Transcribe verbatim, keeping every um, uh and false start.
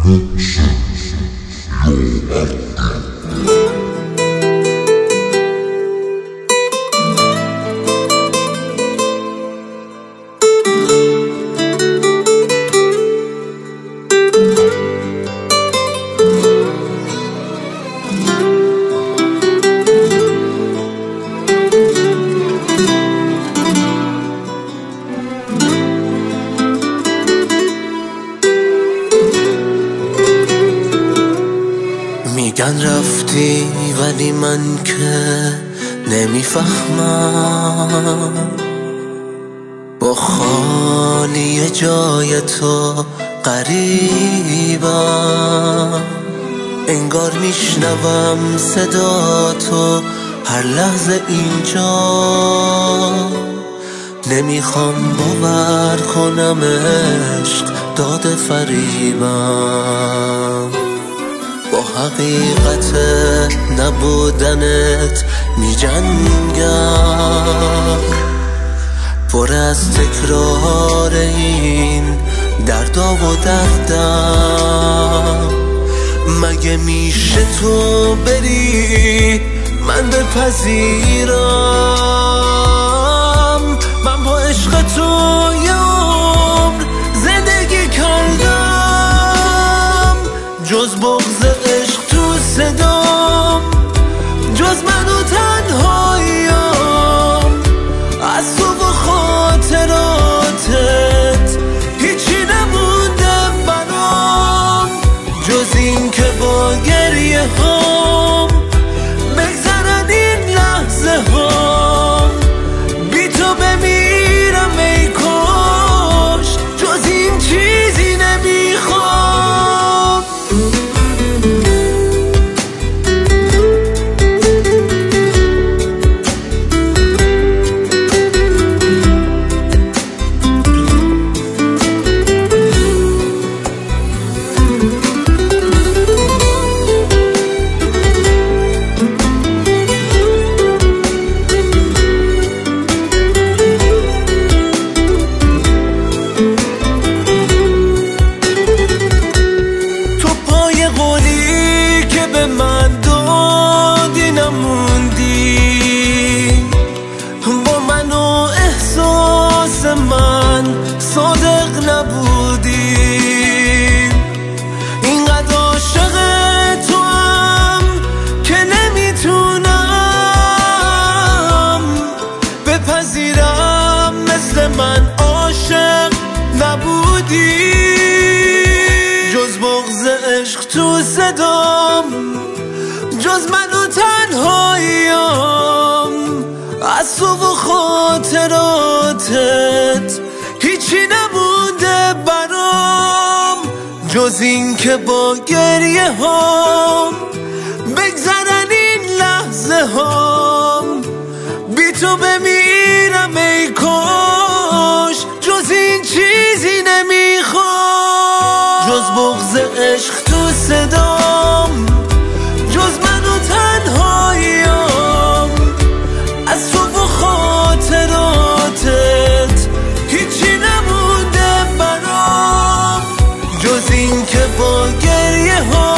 میگن رفتی ولی من که نمیفهمم، با خالی جای تو غریبم. انگار میشنوم صدا تو هر لحظه اینجا، نمیخوام باور کنم عشق داده فریبم. با حقیقت نبودنت میجنگم، پر از تکرار این دردا و دردم. مگه میشه تو بری من بپذیرم؟ من با عشق تو یه عمر زندگی کردم، جز بغض عشق تو صدام، جز من و تنهاییم. از تو و خاطراتت هیچی نمونده برام، جز این که با گریه هام بگذرن این لحظه هام. بی تو بمیرم ای کاش، جز این چیزی نمیخوام. من دادی نموندی، با من و احساس من صادق نبودی. اینقدر عاشق تو هم که نمیتونم بپذیرم مثل من عاشق نبودی. جز بغض عشق تو صدام، جز من و تنهاییم. از تو و خاطراتت هیچی نمونده برام، جز این که با گریه هام بگذرن این لحظه هام. بی تو بمیرم ای کاش، جز این چیزی نمیخوام. جز بغض عشق تو صدام، جز من و تنهاییم. از تو و خاطراتت هیچی نمونده برام، جز این که با گریه ها